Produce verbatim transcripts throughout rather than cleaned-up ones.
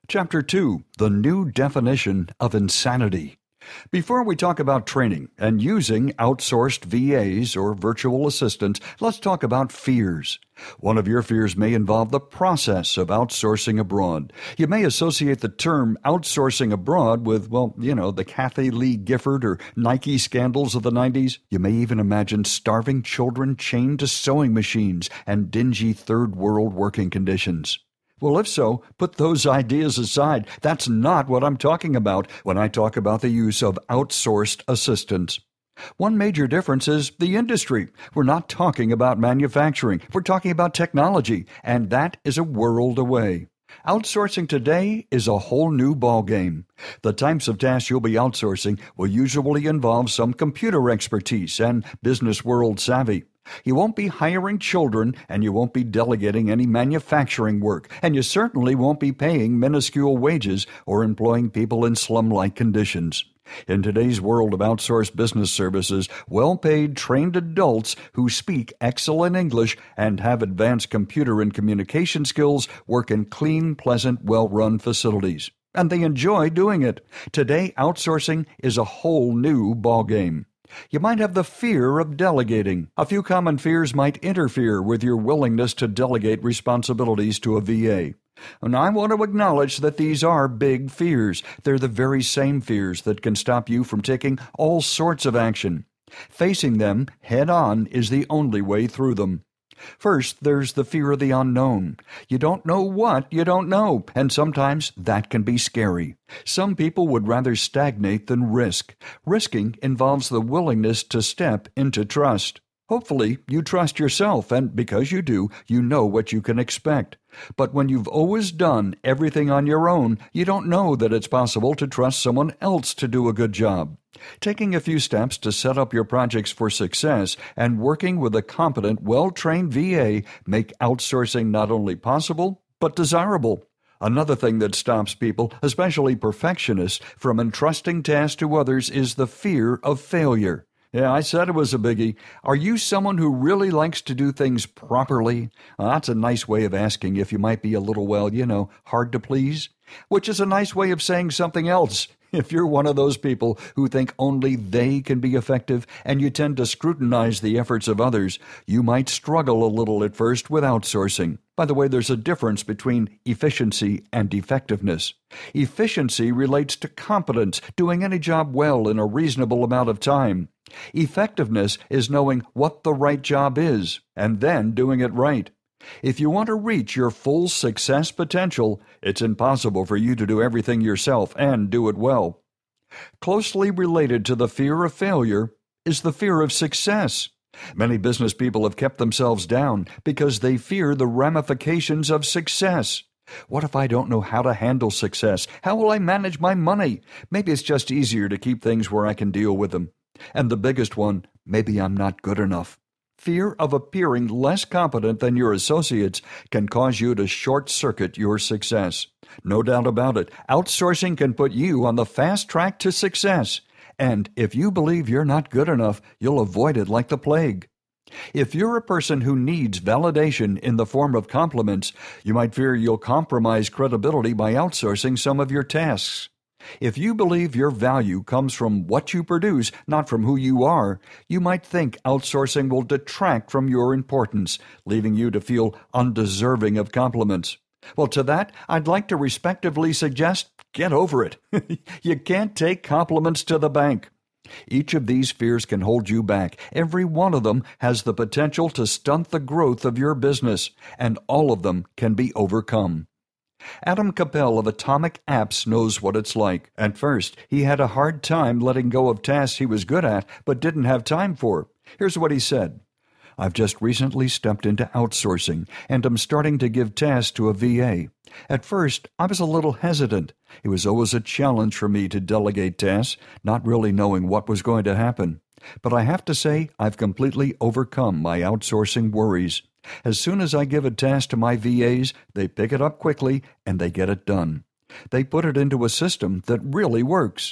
Chapter two, The New Definition of Insanity. Before we talk about training and using outsourced V As or virtual assistants, let's talk about fears. One of your fears may involve the process of outsourcing abroad. You may associate the term outsourcing abroad with, well, you know, the Kathy Lee Gifford or Nike scandals of the nineties. You may even imagine starving children chained to sewing machines and dingy third world working conditions. Well, if so, put those ideas aside. That's not what I'm talking about when I talk about the use of outsourced assistants. One major difference is the industry. We're not talking about manufacturing. We're talking about technology, and that is a world away. Outsourcing today is a whole new ballgame. The types of tasks you'll be outsourcing will usually involve some computer expertise and business world savvy. You won't be hiring children, and you won't be delegating any manufacturing work, and you certainly won't be paying minuscule wages or employing people in slum-like conditions. In today's world of outsourced business services, well-paid, trained adults who speak excellent English and have advanced computer and communication skills work in clean, pleasant, well-run facilities. And they enjoy doing it. Today, outsourcing is a whole new ballgame. You might have the fear of delegating. A few common fears might interfere with your willingness to delegate responsibilities to a V A. And I want to acknowledge that these are big fears. They're the very same fears that can stop you from taking all sorts of action. Facing them head-on is the only way through them. First, there's the fear of the unknown. You don't know what you don't know, and sometimes that can be scary. Some people would rather stagnate than risk. Risking involves the willingness to step into trust. Hopefully, you trust yourself, and because you do, you know what you can expect. But when you've always done everything on your own, you don't know that it's possible to trust someone else to do a good job. Taking a few steps to set up your projects for success and working with a competent, well-trained V A make outsourcing not only possible, but desirable. Another thing that stops people, especially perfectionists, from entrusting tasks to others is the fear of failure. Yeah, I said it was a biggie. Are you someone who really likes to do things properly? Well, that's a nice way of asking if you might be a little, well, you know, hard to please. Which is a nice way of saying something else. If you're one of those people who think only they can be effective and you tend to scrutinize the efforts of others, you might struggle a little at first with outsourcing. By the way, there's a difference between efficiency and effectiveness. Efficiency relates to competence, doing any job well in a reasonable amount of time. Effectiveness is knowing what the right job is and then doing it right. If you want to reach your full success potential, it's impossible for you to do everything yourself and do it well. Closely related to the fear of failure is the fear of success. Many business people have kept themselves down because they fear the ramifications of success. What if I don't know how to handle success? How will I manage my money? Maybe it's just easier to keep things where I can deal with them. And the biggest one, maybe I'm not good enough. Fear of appearing less competent than your associates can cause you to short-circuit your success. No doubt about it, outsourcing can put you on the fast track to success. And if you believe you're not good enough, you'll avoid it like the plague. If you're a person who needs validation in the form of compliments, you might fear you'll compromise credibility by outsourcing some of your tasks. If you believe your value comes from what you produce, not from who you are, you might think outsourcing will detract from your importance, leaving you to feel undeserving of compliments. Well, to that, I'd like to respectively suggest, get over it. You can't take compliments to the bank. Each of these fears can hold you back. Every one of them has the potential to stunt the growth of your business, and all of them can be overcome. Adam Capel of Atomic Apps knows what it's like. At first, he had a hard time letting go of tasks he was good at but didn't have time for. Here's what he said. I've just recently stepped into outsourcing, and I'm starting to give tasks to a V A. At first, I was a little hesitant. It was always a challenge for me to delegate tasks, not really knowing what was going to happen. But I have to say, I've completely overcome my outsourcing worries. As soon as I give a task to my V As, they pick it up quickly and they get it done. They put it into a system that really works.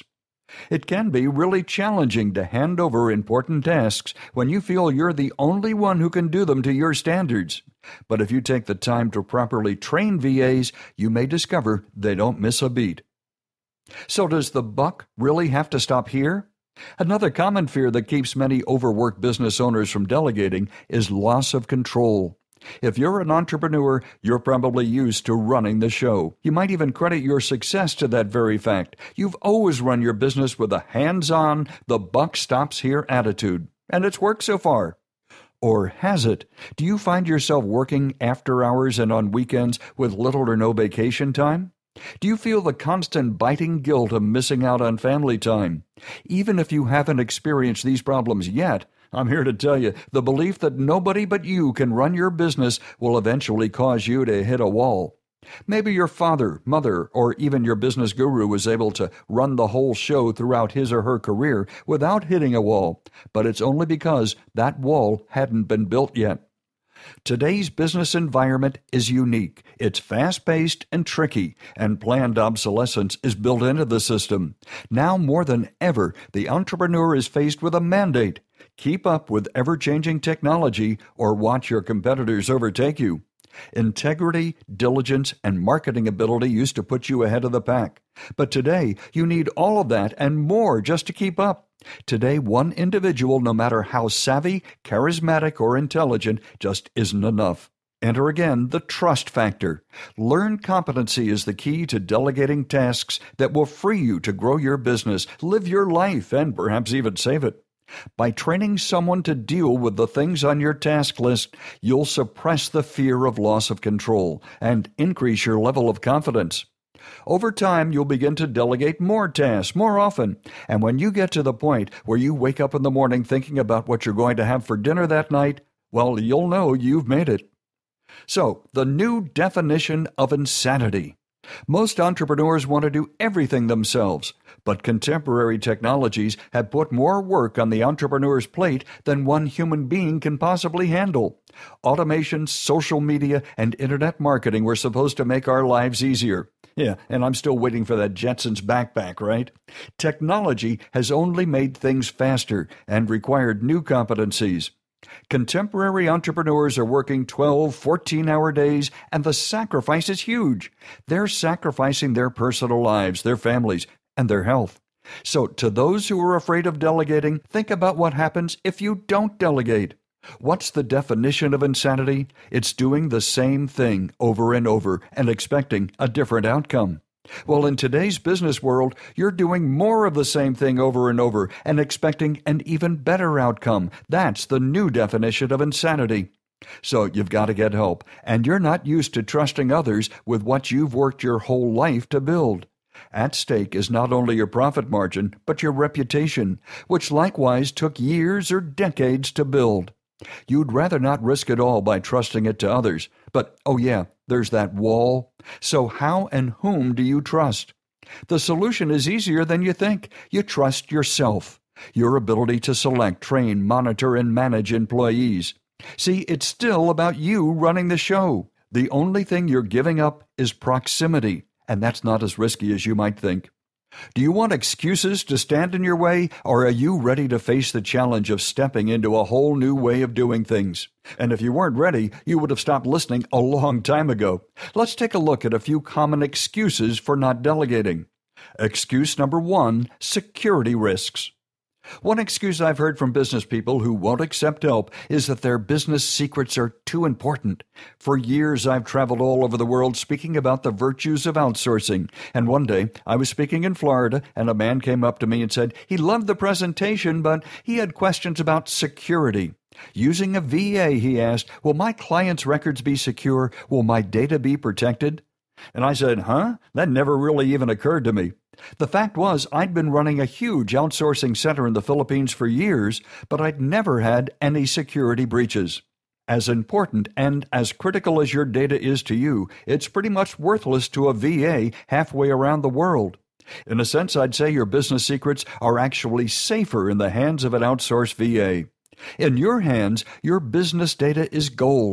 It can be really challenging to hand over important tasks when you feel you're the only one who can do them to your standards. But if you take the time to properly train V As, you may discover they don't miss a beat. So does the buck really have to stop here? Another common fear that keeps many overworked business owners from delegating is loss of control. If you're an entrepreneur, you're probably used to running the show. You might even credit your success to that very fact. You've always run your business with a hands-on, the buck stops here attitude, and it's worked so far. Or has it? Do you find yourself working after hours and on weekends with little or no vacation time? Do you feel the constant biting guilt of missing out on family time? Even if you haven't experienced these problems yet, I'm here to tell you, the belief that nobody but you can run your business will eventually cause you to hit a wall. Maybe your father, mother, or even your business guru was able to run the whole show throughout his or her career without hitting a wall, but it's only because that wall hadn't been built yet. Today's business environment is unique. It's fast-paced and tricky, and planned obsolescence is built into the system. Now more than ever, the entrepreneur is faced with a mandate. Keep up with ever-changing technology or watch your competitors overtake you. Integrity, diligence, and marketing ability used to put you ahead of the pack. But today, you need all of that and more just to keep up. Today, one individual, no matter how savvy, charismatic, or intelligent, just isn't enough. Enter again the trust factor. Learned competency is the key to delegating tasks that will free you to grow your business, live your life, and perhaps even save it. By training someone to deal with the things on your task list, you'll suppress the fear of loss of control and increase your level of confidence. Over time, you'll begin to delegate more tasks more often, and when you get to the point where you wake up in the morning thinking about what you're going to have for dinner that night, well, you'll know you've made it. So, the new definition of insanity. Most entrepreneurs want to do everything themselves, but contemporary technologies have put more work on the entrepreneur's plate than one human being can possibly handle. Automation, social media, and internet marketing were supposed to make our lives easier. Yeah, and I'm still waiting for that Jetsons backpack, right? Technology has only made things faster and required new competencies. Contemporary entrepreneurs are working twelve, fourteen-hour days, and the sacrifice is huge. They're sacrificing their personal lives, their families, and their health. So, to those who are afraid of delegating, think about what happens if you don't delegate. What's the definition of insanity? It's doing the same thing over and over and expecting a different outcome. Well, in today's business world, you're doing more of the same thing over and over and expecting an even better outcome. That's the new definition of insanity. So you've got to get help, and you're not used to trusting others with what you've worked your whole life to build. At stake is not only your profit margin, but your reputation, which likewise took years or decades to build. You'd rather not risk it all by trusting it to others. But, oh yeah, there's that wall. So how and whom do you trust? The solution is easier than you think. You trust yourself, your ability to select, train, monitor, and manage employees. See, it's still about you running the show. The only thing you're giving up is proximity, and that's not as risky as you might think. Do you want excuses to stand in your way, or are you ready to face the challenge of stepping into a whole new way of doing things? And if you weren't ready, you would have stopped listening a long time ago. Let's take a look at a few common excuses for not delegating. Excuse number one, security risks. One excuse I've heard from business people who won't accept help is that their business secrets are too important. For years, I've traveled all over the world speaking about the virtues of outsourcing. And one day, I was speaking in Florida, and a man came up to me and said he loved the presentation, but he had questions about security. Using a V A, he asked, will my client's records be secure? Will my data be protected? And I said, huh? That never really even occurred to me. The fact was, I'd been running a huge outsourcing center in the Philippines for years, but I'd never had any security breaches. As important and as critical as your data is to you, it's pretty much worthless to a V A halfway around the world. In a sense, I'd say your business secrets are actually safer in the hands of an outsourced V A. In your hands, your business data is gold.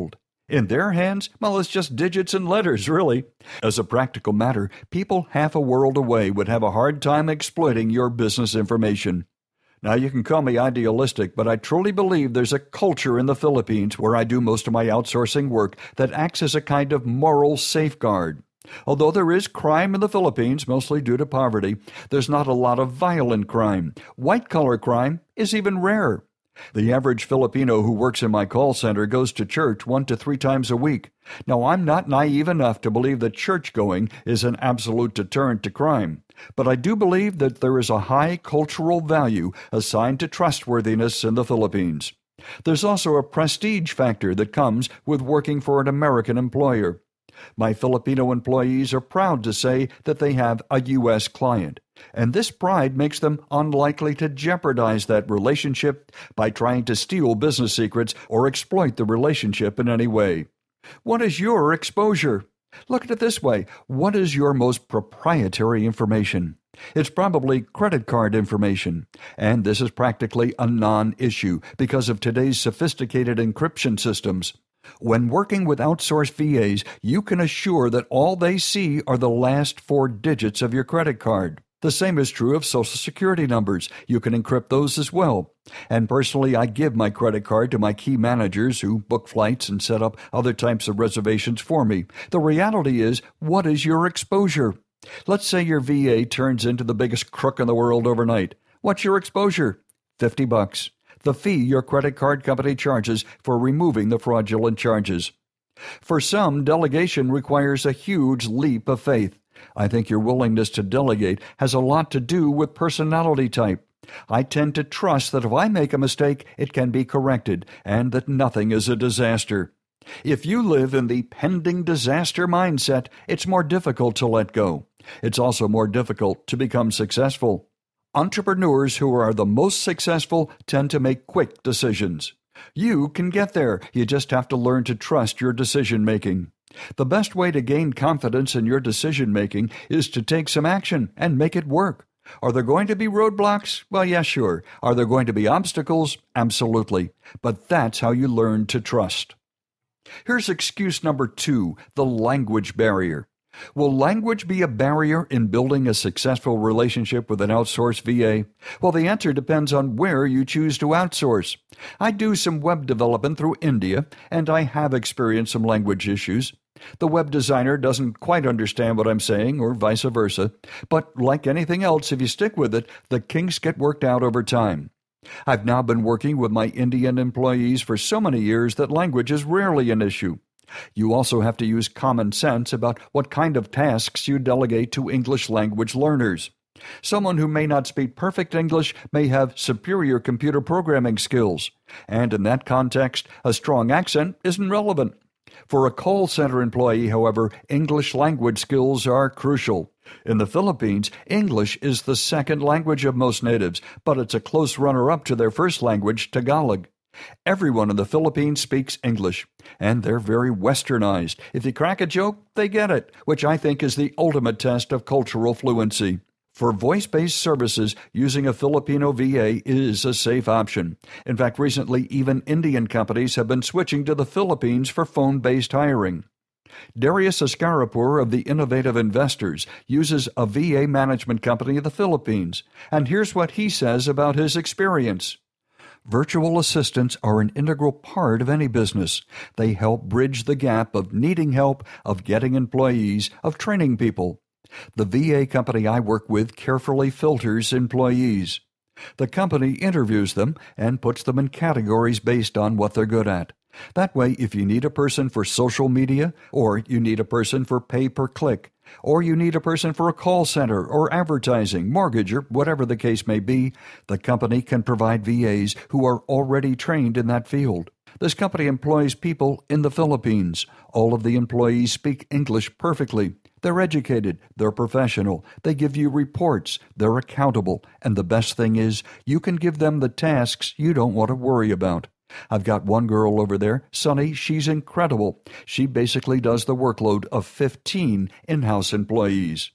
In their hands, well, it's just digits and letters, really. As a practical matter, people half a world away would have a hard time exploiting your business information. Now, you can call me idealistic, but I truly believe there's a culture in the Philippines where I do most of my outsourcing work that acts as a kind of moral safeguard. Although there is crime in the Philippines, mostly due to poverty, there's not a lot of violent crime. White-collar crime is even rare. The average Filipino who works in my call center goes to church one to three times a week. Now, I'm not naive enough to believe that church-going is an absolute deterrent to crime, but I do believe that there is a high cultural value assigned to trustworthiness in the Philippines. There's also a prestige factor that comes with working for an American employer. My Filipino employees are proud to say that they have a U S client, and this pride makes them unlikely to jeopardize that relationship by trying to steal business secrets or exploit the relationship in any way. What is your exposure? Look at it this way. What is your most proprietary information? It's probably credit card information, and this is practically a non-issue because of today's sophisticated encryption systems. When working with outsourced V As, you can assure that all they see are the last four digits of your credit card. The same is true of Social Security numbers. You can encrypt those as well. And personally, I give my credit card to my key managers who book flights and set up other types of reservations for me. The reality is, what is your exposure? Let's say your V A turns into the biggest crook in the world overnight. What's your exposure? Fifty bucks. The fee your credit card company charges for removing the fraudulent charges. For some, delegation requires a huge leap of faith. I think your willingness to delegate has a lot to do with personality type. I tend to trust that if I make a mistake, it can be corrected, and that nothing is a disaster. If you live in the pending disaster mindset, it's more difficult to let go. It's also more difficult to become successful. Entrepreneurs who are the most successful tend to make quick decisions. You can get there. You just have to learn to trust your decision-making. The best way to gain confidence in your decision-making is to take some action and make it work. Are there going to be roadblocks? Well, yeah, sure. Are there going to be obstacles? Absolutely. But that's how you learn to trust. Here's excuse number two, the language barrier. Will language be a barrier in building a successful relationship with an outsourced V A? Well, the answer depends on where you choose to outsource. I do some web development through India, and I have experienced some language issues. The web designer doesn't quite understand what I'm saying, or vice versa. But like anything else, if you stick with it, the kinks get worked out over time. I've now been working with my Indian employees for so many years that language is rarely an issue. You also have to use common sense about what kind of tasks you delegate to English language learners. Someone who may not speak perfect English may have superior computer programming skills, and in that context, a strong accent isn't relevant. For a call center employee, however, English language skills are crucial. In the Philippines, English is the second language of most natives, but it's a close runner-up to their first language, Tagalog. Everyone in the Philippines speaks English, and they're very westernized. If you crack a joke, they get it, which I think is the ultimate test of cultural fluency. For voice-based services, using a Filipino V A is a safe option. In fact, recently, even Indian companies have been switching to the Philippines for phone-based hiring. Darius Ascarapur of the Innovative Investors uses a V A management company in the Philippines, and here's what he says about his experience. Virtual assistants are an integral part of any business. They help bridge the gap of needing help, of getting employees, of training people. The V A company I work with carefully filters employees. The company interviews them and puts them in categories based on what they're good at. That way, if you need a person for social media, or you need a person for pay-per-click, or you need a person for a call center or advertising, mortgage, or whatever the case may be, the company can provide V As who are already trained in that field. This company employs people in the Philippines. All of the employees speak English perfectly. They're educated, they're professional, they give you reports, they're accountable, and the best thing is, you can give them the tasks you don't want to worry about. I've got one girl over there, Sunny, she's incredible. She basically does the workload of fifteen in-house employees.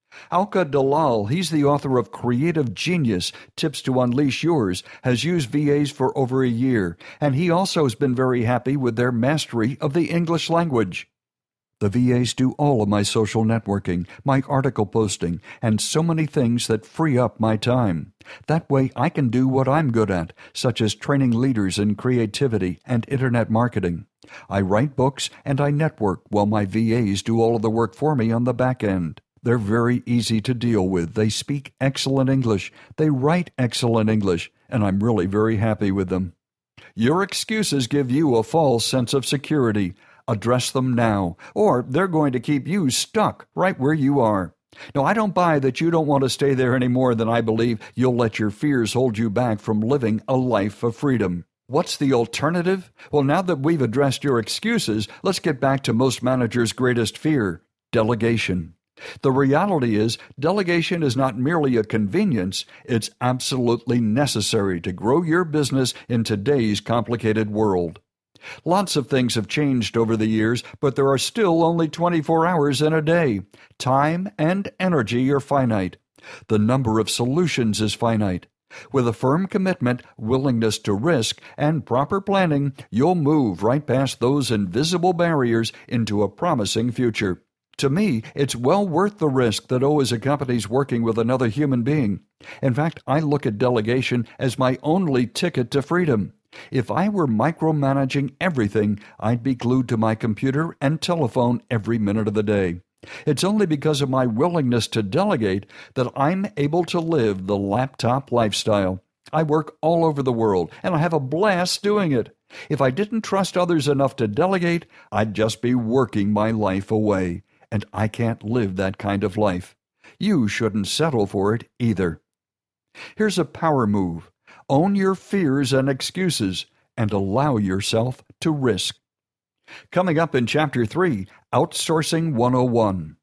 Alka Dalal, he's the author of Creative Genius, Tips to Unleash Yours, has used V As for over a year, and he also has been very happy with their mastery of the English language. The V As do all of my social networking, my article posting, and so many things that free up my time. That way I can do what I'm good at, such as training leaders in creativity and internet marketing. I write books and I network while my V As do all of the work for me on the back end. They're very easy to deal with. They speak excellent English. They write excellent English, and I'm really very happy with them. Your excuses give you a false sense of security. Address them now, or they're going to keep you stuck right where you are. Now, I don't buy that you don't want to stay there any more than I believe you'll let your fears hold you back from living a life of freedom. What's the alternative? Well, now that we've addressed your excuses, let's get back to most managers' greatest fear, delegation. The reality is, delegation is not merely a convenience, it's absolutely necessary to grow your business in today's complicated world. Lots of things have changed over the years, but there are still only twenty-four hours in a day. Time and energy are finite. The number of solutions is finite. With a firm commitment, willingness to risk, and proper planning, you'll move right past those invisible barriers into a promising future. To me, it's well worth the risk that always accompanies working with another human being. In fact, I look at delegation as my only ticket to freedom. If I were micromanaging everything, I'd be glued to my computer and telephone every minute of the day. It's only because of my willingness to delegate that I'm able to live the laptop lifestyle. I work all over the world, and I have a blast doing it. If I didn't trust others enough to delegate, I'd just be working my life away. And I can't live that kind of life. You shouldn't settle for it either. Here's a power move. Own your fears and excuses and allow yourself to risk. Coming up in Chapter three, Outsourcing one oh one.